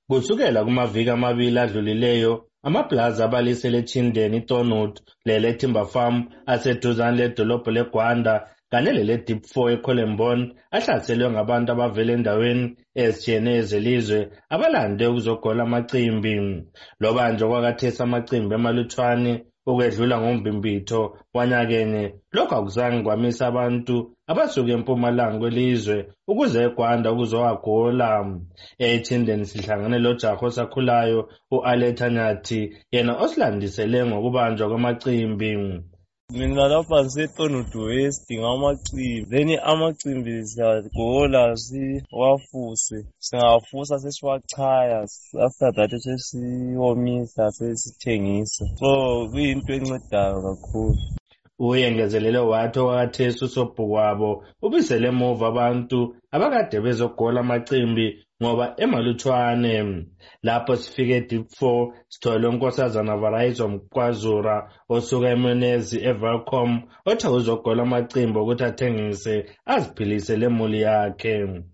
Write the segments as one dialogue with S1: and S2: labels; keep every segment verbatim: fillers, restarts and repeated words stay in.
S1: Kusukela kumaviki amabili adlulileyo, amapulazi abalisele Chindeni, Thornwood lele Timber Farm aseduzane ledolobho leGwanda kanye lele Deep four eColembone ahlaselwe ngabantu abavela endaweni ezitshiyeneyo zelizwe abalande ukuzogola amacimbi. Loba nje kwakathesa amacimbi emalutshwane ukwedlula ngombimbitho wanyakenye, lokhu akuzange kwamisa abantu abasuka empumalanga kwelizwe ukuze eGwanda ukuzowagola. eChindeni sihlangane lojaha osakhulayo u-Aletha Nyathi, yena osilandisele ngokubanjwa kwamacimbi.
S2: Mina lapha ngiseThornwood West ngamacimbi, then amacimbi siyagola siwafuse, singawafusa sesiwachaya, after that sesiwomisa sesithengisa, so kuyinto encedayo kakhulu.
S1: Uyengezelele wathi okwakathesa usobhukwabo ubisele emuva abantu abakade bezogola amacimbi ngoba emalutshwane. Lapho sifike eDeep four sithole unkosazana Varayizwa Mkwazura osuka eMwenezi eVelcom othe uzogola amacimbi ukuthi athengise aziphilise lemuli yakhe.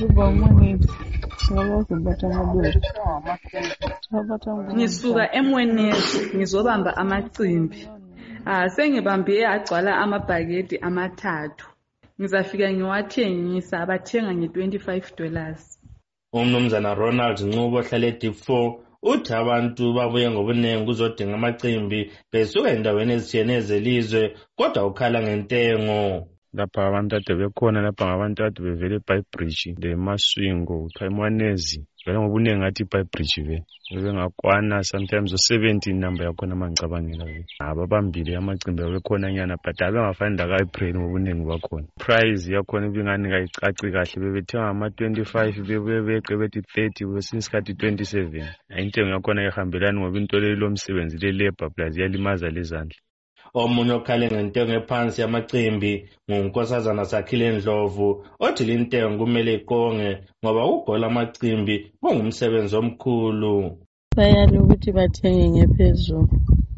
S3: Ngisuka eMwenezi ngizobamba amacimbi. Ah sengibambiye agcwala amabhaketi amathathu. Ngizafika ngiwathengisa abathenga nge-twenty-five dollars.
S1: Umnumzana Ronald Ncubo ohlala eDeep four uthi abantu babuye ngobunengi kuzodinga amacimbi besuka endaweni ezitshiyeneyo zelizwe kodwa ukhala ngentengo.
S4: Lapha abantu ade bekhona lapha ngabantu ade bevele eBhayibridge leMaswingo kuthiwa eMwanezi vele ngobunengi ngathi iBhayibridge ve bebengakwana sometimes u-seventy number yakhona mangicabangela ve ababambile amacimbi abekhona nyana but abengafani laka-April ngobunengi bakhona. Price yakhona ibingani kayicaci kahle bebethenga ama-twenty-five bebuye beqe bethi thirty kwesinye isikhathi twenty-seven. Intengo yakhona ihambelani ngoba into leyo lomsebenzi le-labor plus iyalimaza lezandla.
S1: Omunye okhale ngentengo ephansi yamacimbi ngunkosazana Sakhile Ndlovu othi lintengo kumele iqonge ngoba ukugola amacimbi kungumsebenzi omkhulu.
S5: Bayala ukuthi bathenge ngephezulu,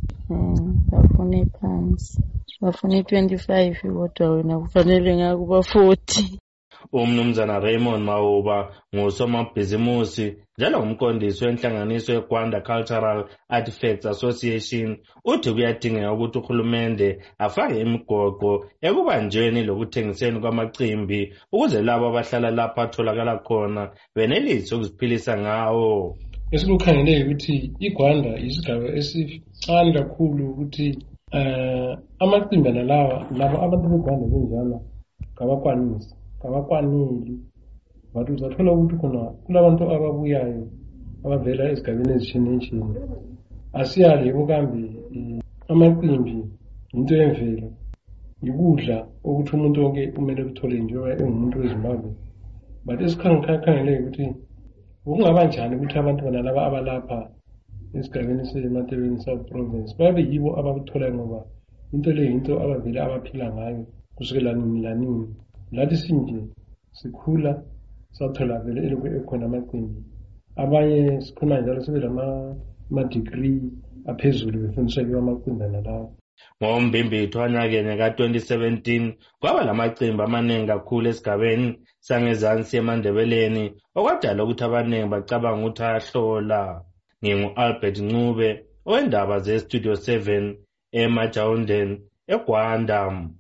S5: bafuna iphansi, bafuna i-twenty-five kodwa wena kufanele ngakuba forty.
S1: Umnumzana Raymond Mauba ngusomabhizimusi njalo ngumqondisi wenhlanganiso yeGwanda Cultural Artifacts Association uthi kuyadingeka ukuthi uhulumende afake imigoqo ekubanjweni lokuthengiseni kwamacimbi ukuze labo abahlala lapha atholakala khona benelise ukuziphilisa ngawo.
S6: Esikukhangele ukuthi iGwanda isigaba esincane kakhulu ukuthi eh amacimbi lawa laba abantu beGwanda benjalo ngabakwanisi abakwanili bathu uzathola ukuthi khona kulabantu ababuyayo abavela ezigabeni ezitshiyeneyo. Asiyali ukambi amacimbi into yemvelo yikudla ukuthi umuntu wonke kumele kuthole njengoba engumuntu weZimbabwe, but esikhangikhangele ukuthi ukungaba njani ukuthi abantu bona laba abalapha esigabeni seMatebeni South Province babe yibo abakuthola ngoba into leyo into abavele abaphila ngayo kusukela nini lanini. Lathi sinje sikhula sathola vele elokhu ekhona amacimbi, abanye sikhona njalo sebelama ama-degree aphezulu befundiswa kiwo amacimbi nalawo.
S1: Ngombimbitho wanyakenye ka-twenty seventeen kwaba lamacimbi amaningi kakhulu esigabeni sangezansi eMandebeleni okwadala ukuthi abaningi bacabanga ukuthi ayahlola. Ngingu-Albert Ncube owendaba ze-Studio seven eMajawundeni eGwanda.